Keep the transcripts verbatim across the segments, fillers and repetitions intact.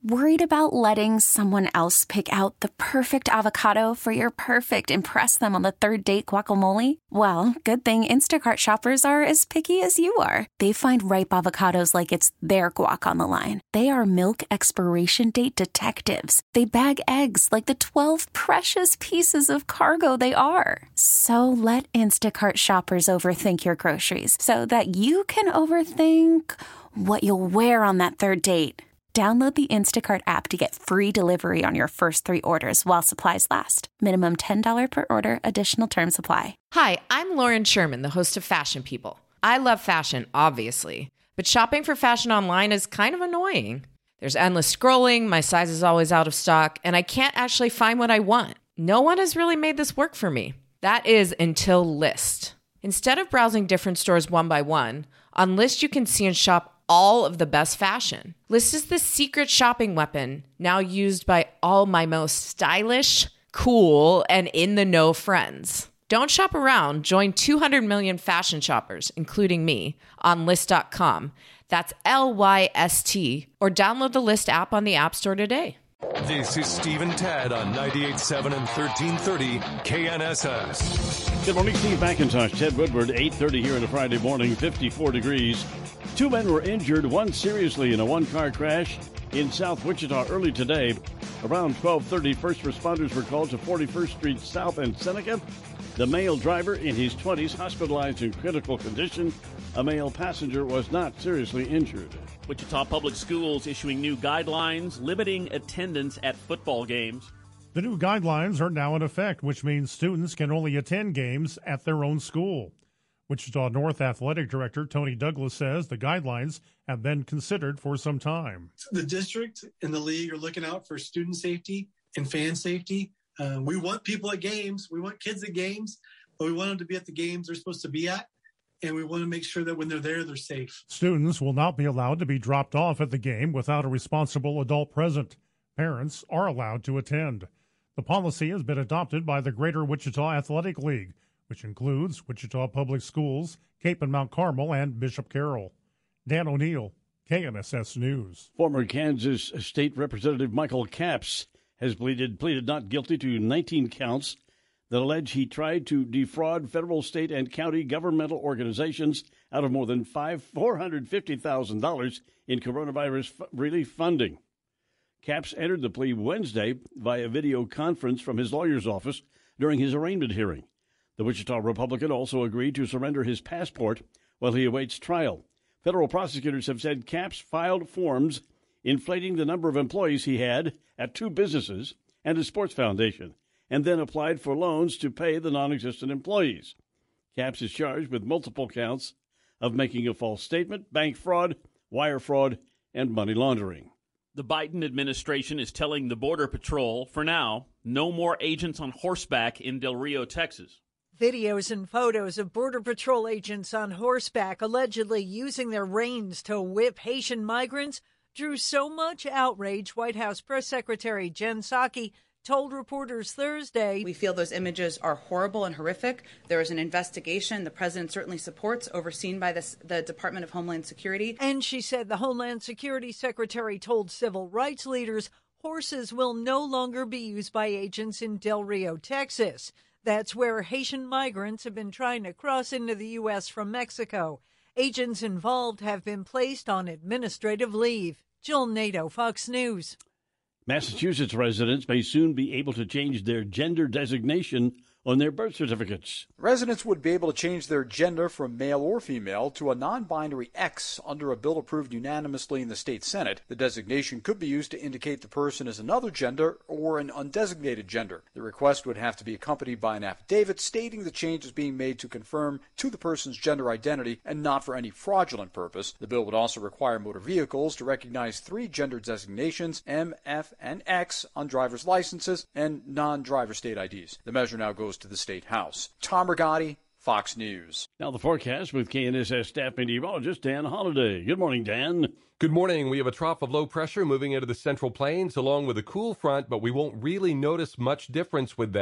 Worried about letting someone else pick out the perfect avocado for your perfect impress them on the third date guacamole? Well, good thing Instacart shoppers are as picky as you are. They find ripe avocados like it's their guac on the line. They are milk expiration date detectives. They bag eggs like the twelve precious pieces of cargo they are. So let Instacart shoppers overthink your groceries so that you can overthink what you'll wear on that third date. Download the Instacart app to get free delivery on your first three orders while supplies last. Minimum ten dollars per order. Additional terms apply. Hi, I'm Lauren Sherman, the host of Fashion People. I love fashion, obviously, but shopping for fashion online is kind of annoying. There's endless scrolling, my size is always out of stock, and I can't actually find what I want. No one has really made this work for me. That is until Lyst. Instead of browsing different stores one by one, on Lyst you can see and shop all of the best fashion. Lyst is the secret shopping weapon now used by all my most stylish, cool, and in-the-know friends. Don't shop around. Join two hundred million fashion shoppers, including me, on Lyst dot com. That's L Y S T. Or download the Lyst app on the App Store today. This is Steve and Tad on ninety-eight point seven and thirteen thirty K N S S. Good morning, Steve McIntosh, Ted Woodward, eight thirty here on a Friday morning, fifty-four degrees. Two men were injured, one seriously in a one-car crash in South Wichita early today. Around twelve thirty, first responders were called to forty-first Street South and Seneca. The male driver in his twenties hospitalized in critical condition. A male passenger was not seriously injured. Wichita Public Schools issuing new guidelines limiting attendance at football games. The new guidelines are now in effect, which means students can only attend games at their own school. Wichita North Athletic Director Tony Douglas says the guidelines have been considered for some time. The district and the league are looking out for student safety and fan safety. Uh, we want people at games. We want kids at games, but we want them to be at the games they're supposed to be at. And we want to make sure that when they're there, they're safe. Students will not be allowed to be dropped off at the game without a responsible adult present. Parents are allowed to attend. The policy has been adopted by the Greater Wichita Athletic League, which includes Wichita Public Schools, Cape and Mount Carmel, and Bishop Carroll. Dan O'Neill, K N S S News. Former Kansas State Representative Michael Capps has pleaded, pleaded not guilty to nineteen counts that allege he tried to defraud federal, state, and county governmental organizations out of more than four hundred fifty thousand dollars in coronavirus f- relief funding. Capps entered the plea Wednesday via video conference from his lawyer's office during his arraignment hearing. The Wichita Republican also agreed to surrender his passport while he awaits trial. Federal prosecutors have said Capps filed forms inflating the number of employees he had at two businesses and a sports foundation, and then applied for loans to pay the non-existent employees. Capps is charged with multiple counts of making a false statement, bank fraud, wire fraud, and money laundering. The Biden administration is telling the Border Patrol, for now, no more agents on horseback in Del Rio, Texas. Videos and photos of Border Patrol agents on horseback allegedly using their reins to whip Haitian migrants drew so much outrage, White House Press Secretary Jen Psaki told reporters Thursday. We feel those images are horrible and horrific. There is an investigation the president certainly supports, overseen by this, the Department of Homeland Security. And she said the Homeland Security Secretary told civil rights leaders horses will no longer be used by agents in Del Rio, Texas. That's where Haitian migrants have been trying to cross into the U S from Mexico. Agents involved have been placed on administrative leave. Jill Nato, Fox News. Massachusetts residents may soon be able to change their gender designation on their birth certificates. Residents would be able to change their gender from male or female to a non-binary X under a bill approved unanimously in the state Senate. The designation could be used to indicate the person is another gender or an undesignated gender. The request would have to be accompanied by an affidavit stating the change is being made to confirm to the person's gender identity and not for any fraudulent purpose. The bill would also require motor vehicles to recognize three gender designations, M, F, and X, on driver's licenses and non-driver state I Ds. The measure now goes to the State House. Tom Rigotti, Fox News. Now the forecast with K N S S staff meteorologist Dan Holliday. Good morning, Dan. Good morning. We have a trough of low pressure moving into the Central Plains along with a cool front, but we won't really notice much difference with that.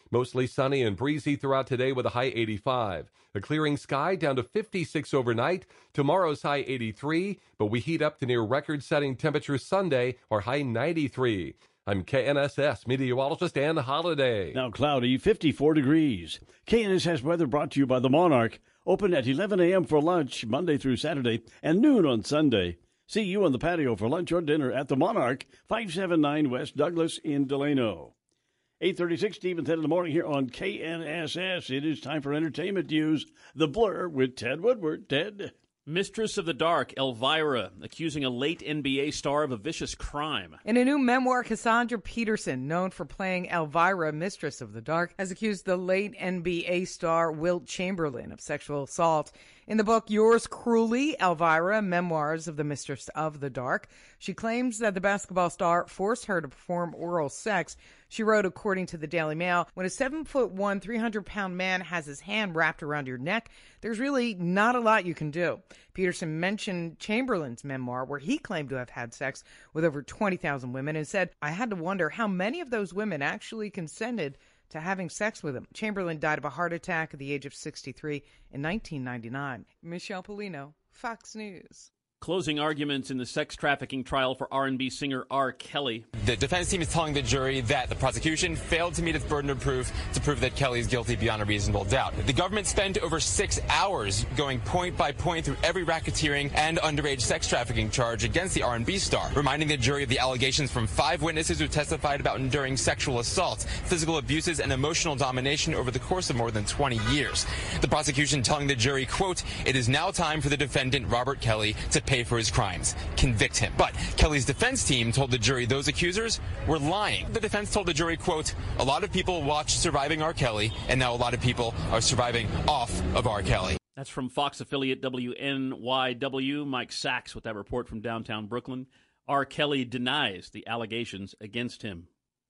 Mostly sunny and breezy throughout today with a high eighty-five. A clearing sky down to fifty-six overnight. Tomorrow's high eighty-three, but we heat up to near record-setting temperatures Sunday, our high ninety-three. I'm K N S S meteorologist Ann Holiday. Now cloudy, fifty-four degrees. K N S S weather brought to you by the Monarch. Open at eleven a.m. for lunch, Monday through Saturday, and noon on Sunday. See you on the patio for lunch or dinner at the Monarch, five seventy-nine West Douglas in Delano. eight thirty-six, Steve and Ted in the morning here on K N S S. It is time for entertainment news. The Blur with Ted Woodward. Ted. Mistress of the Dark, Elvira, accusing a late N B A star of a vicious crime. In a new memoir, Cassandra Peterson, known for playing Elvira, Mistress of the Dark, has accused the late N B A star Wilt Chamberlain of sexual assault. In the book Yours Cruelly, Elvira, Memoirs of the Mistress of the Dark, she claims that the basketball star forced her to perform oral sex. She wrote, according to the Daily Mail, when a seven foot one, three hundred pound man has his hand wrapped around your neck, there's really not a lot you can do. Peterson mentioned Chamberlain's memoir, where he claimed to have had sex with over twenty thousand women, and said, I had to wonder how many of those women actually consented to having sex with him. Chamberlain died of a heart attack at the age of sixty-three in nineteen ninety-nine. Michelle Polino, Fox News. Closing arguments in the sex trafficking trial for R and B singer R. Kelly. The defense team is telling the jury that the prosecution failed to meet its burden of proof to prove that Kelly is guilty beyond a reasonable doubt. The government spent over six hours going point by point through every racketeering and underage sex trafficking charge against the R and B star, reminding the jury of the allegations from five witnesses who testified about enduring sexual assaults, physical abuses, and emotional domination over the course of more than twenty years. The prosecution telling the jury, quote, it is now time for the defendant, Robert Kelly, to pay for his crimes. Convict him. But Kelly's defense team told the jury those accusers were lying. The defense told the jury, quote, a lot of people watched Surviving R. Kelly, and now a lot of people are surviving off of R. Kelly. That's from Fox affiliate W N Y W. Mike Sachs with that report from downtown Brooklyn. R. Kelly denies the allegations against him.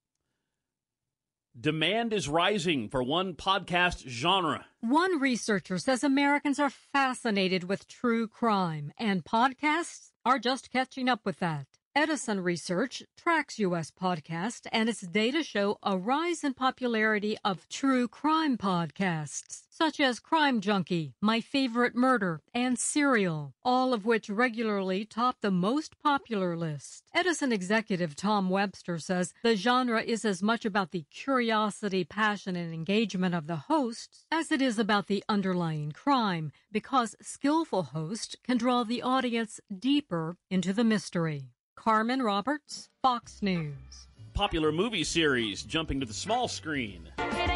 Demand is rising for one podcast genre. One researcher says Americans are fascinated with true crime, and podcasts are just catching up with that. Edison Research tracks U S podcasts, and its data show a rise in popularity of true crime podcasts, such as Crime Junkie, My Favorite Murder, and Serial, all of which regularly top the most popular list. Edison executive Tom Webster says the genre is as much about the curiosity, passion, and engagement of the hosts as it is about the underlying crime, because skillful hosts can draw the audience deeper into the mystery. Carmen Roberts, Fox News. Popular movie series jumping to the small screen.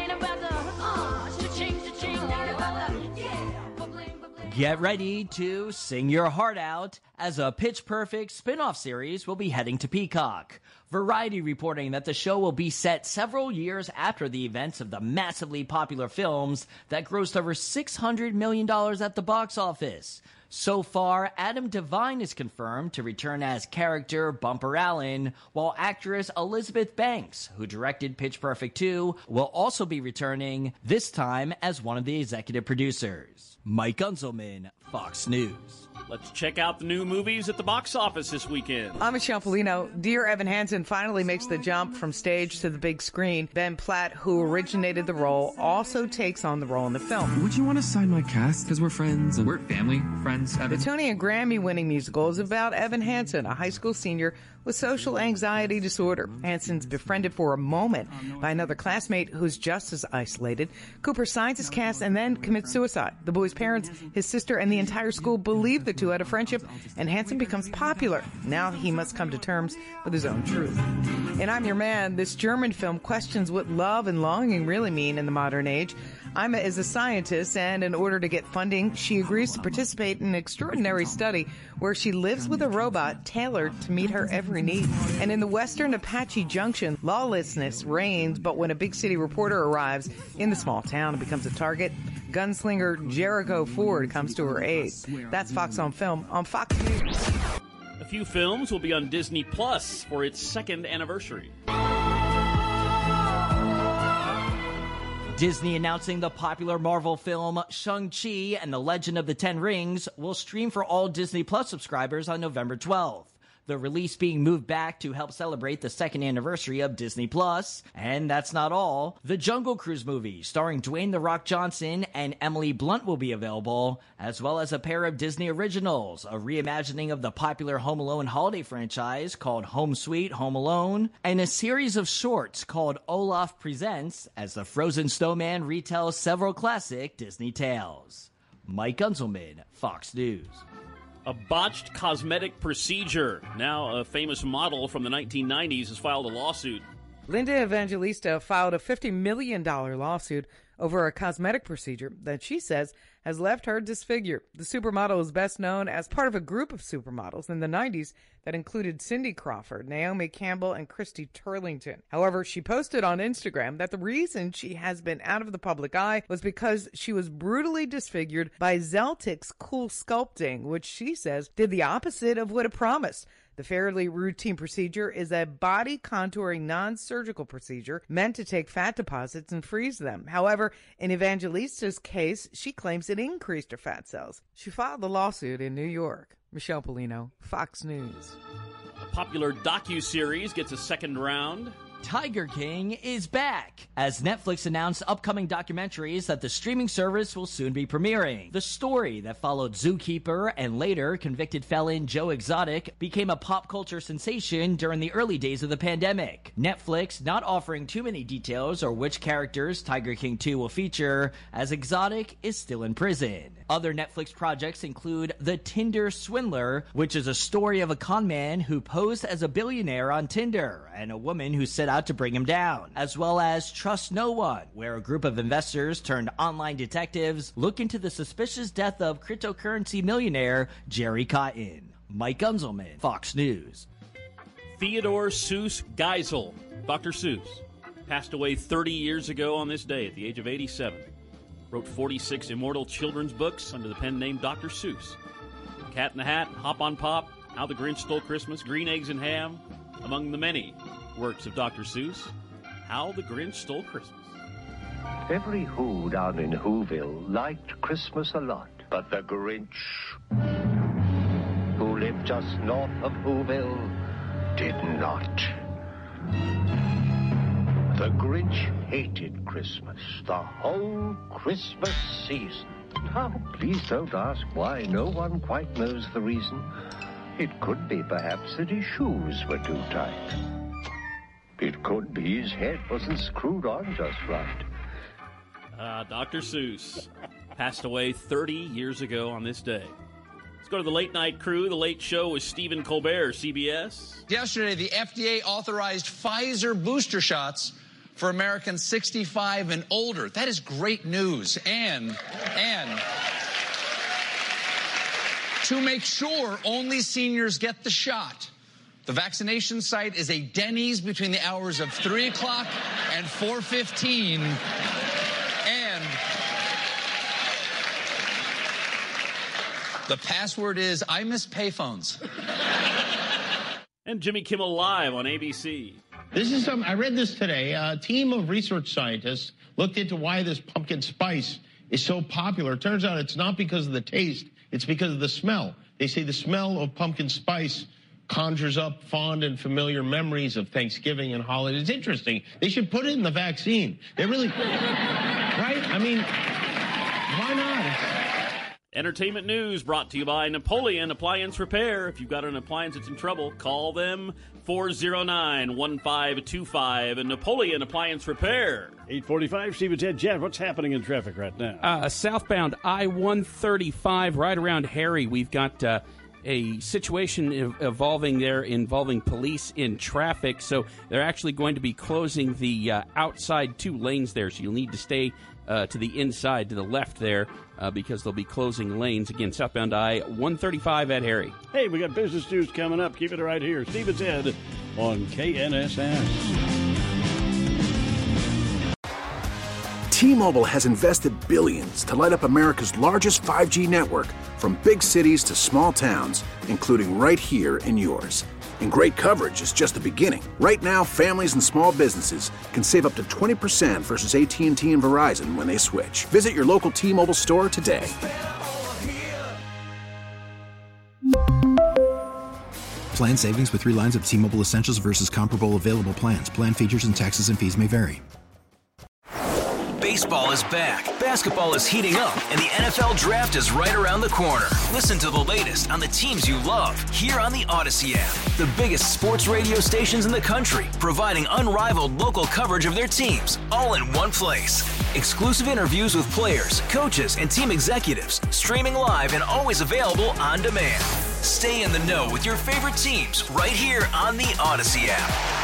Get ready to sing your heart out as a Pitch Perfect spin-off series will be heading to Peacock. Variety reporting that the show will be set several years after the events of the massively popular films that grossed over six hundred million dollars at the box office. So far, Adam Devine is confirmed to return as character Bumper Allen, while actress Elizabeth Banks, who directed Pitch Perfect two, will also be returning, this time as one of the executive producers. Mike Gunzelman, Fox News. Let's check out the new movies at the box office this weekend. I'm Michelle Polino. Dear Evan Hansen finally makes the jump from stage to the big screen. Ben Platt, who originated the role, also takes on the role in the film. Would you want to sign my cast? Because we're friends and we're family friends, Evan. The Tony and Grammy-winning musical is about Evan Hansen, a high school senior with social anxiety disorder. Hansen's befriended for a moment by another classmate who's just as isolated. Cooper signs his cast and then commits suicide. The boy's parents, his sister, and the entire school believe the two had a friendship, and Hansen becomes popular. Now he must come to terms with his own truth. And I'm Your Man, this German film questions what love and longing really mean in the modern age. Ima is a scientist, and in order to get funding, she agrees to participate in an extraordinary study where she lives with a robot tailored to meet her every need. And in the western Apache Junction, lawlessness reigns, but when a big city reporter arrives in the small town and becomes a target, gunslinger Jericho Ford comes to her aid. That's Fox on Film on Fox News. A few films will be on Disney Plus for its second anniversary. Disney announcing the popular Marvel film Shang-Chi and the Legend of the Ten Rings will stream for all Disney Plus subscribers on November twelfth. The release being moved back to help celebrate the second anniversary of Disney Plus. And that's not all. The Jungle Cruise movie, starring Dwayne "The Rock" Johnson and Emily Blunt, will be available, as well as a pair of Disney originals, a reimagining of the popular Home Alone holiday franchise called Home Sweet Home Alone, and a series of shorts called Olaf Presents, as the Frozen Snowman retells several classic Disney tales. Mike Gunzelman, Fox News. A botched cosmetic procedure. Now a famous model from the nineteen nineties has filed a lawsuit. Linda Evangelista filed a fifty million dollars lawsuit over a cosmetic procedure that she says has left her disfigured. The supermodel is best known as part of a group of supermodels in the nineties that included Cindy Crawford, Naomi Campbell, and Christy Turlington. However, she posted on Instagram that the reason she has been out of the public eye was because she was brutally disfigured by Zeltics Cool Sculpting, which she says did the opposite of what it promised. The fairly routine procedure is a body contouring non-surgical procedure meant to take fat deposits and freeze them. However, in Evangelista's case, she claims it increased her fat cells. She filed the lawsuit in New York. Michelle Polino, Fox News. A popular docuseries gets a second round. Tiger King is back, as Netflix announced upcoming documentaries that the streaming service will soon be premiering. The story that followed zookeeper and later convicted felon Joe Exotic became a pop culture sensation during the early days of the pandemic. Netflix not offering too many details or which characters Tiger King two will feature, as Exotic is still in prison. Other Netflix projects include The Tinder Swindler, which is a story of a con man who posed as a billionaire on Tinder and a woman who set out to bring him down, as well as Trust No One, where a group of investors turned online detectives look into the suspicious death of cryptocurrency millionaire Jerry Cotton. Mike Gunzelman, Fox News. Theodore Seuss Geisel, Doctor Seuss, passed away thirty years ago on this day at the age of eighty-seven. Wrote forty-six immortal children's books under the pen name Doctor Seuss. Cat in the Hat, Hop on Pop, How the Grinch Stole Christmas, Green Eggs and Ham, among the many works of Doctor Seuss. How the Grinch Stole Christmas. Every Who down in Whoville liked Christmas a lot, but the Grinch, who lived just north of Whoville, did not. The Grinch hated Christmas, the whole Christmas season. Now, please don't ask why. No one quite knows the reason. It could be, perhaps, that his shoes were too tight. It could be his head wasn't screwed on just right. Uh, Doctor Seuss passed away thirty years ago on this day. Let's go to the late night crew. The Late Show with Stephen Colbert, C B S. Yesterday, the F D A authorized Pfizer booster shots for Americans sixty-five and older. That is great news. And, and, to make sure only seniors get the shot, the vaccination site is a Denny's between the hours of three o'clock and four fifteen. And the password is, I miss payphones. And Jimmy Kimmel Live on A B C. This is some, I read this today. A team of research scientists looked into why this pumpkin spice is so popular. It turns out it's not because of the taste, it's because of the smell. They say the smell of pumpkin spice conjures up fond and familiar memories of Thanksgiving and holidays. It's interesting. They should put it in the vaccine. They really, right? I mean, why not? Entertainment news brought to you by Napoleon Appliance Repair. If you've got an appliance that's in trouble, call them four oh nine, one five two five and Napoleon Appliance Repair. eight forty-five, Stephen's Head. Jeff, what's happening in traffic right now? Uh, southbound I one thirty-five, right around Harry, we've got uh, a situation ev- evolving there involving police in traffic. So they're actually going to be closing the uh, outside two lanes there. So you'll need to stay uh, to the inside, to the left there, uh, because they'll be closing lanes. Again, southbound I one thirty-five at Harry. Hey, we got business news coming up. Keep it right here. Stephen's Head on K N S S. T-Mobile has invested billions to light up America's largest five G network, from big cities to small towns, including right here in yours. And great coverage is just the beginning. Right now, families and small businesses can save up to twenty percent versus A T and T and Verizon when they switch. Visit your local T-Mobile store today. Plan savings with three lines of T-Mobile Essentials versus comparable available plans. Plan features and taxes and fees may vary. Baseball is back, basketball is heating up, and the N F L Draft is right around the corner. Listen to the latest on the teams you love here on the Odyssey app. The biggest sports radio stations in the country, providing unrivaled local coverage of their teams, all in one place. Exclusive interviews with players, coaches, and team executives, streaming live and always available on demand. Stay in the know with your favorite teams right here on the Odyssey app.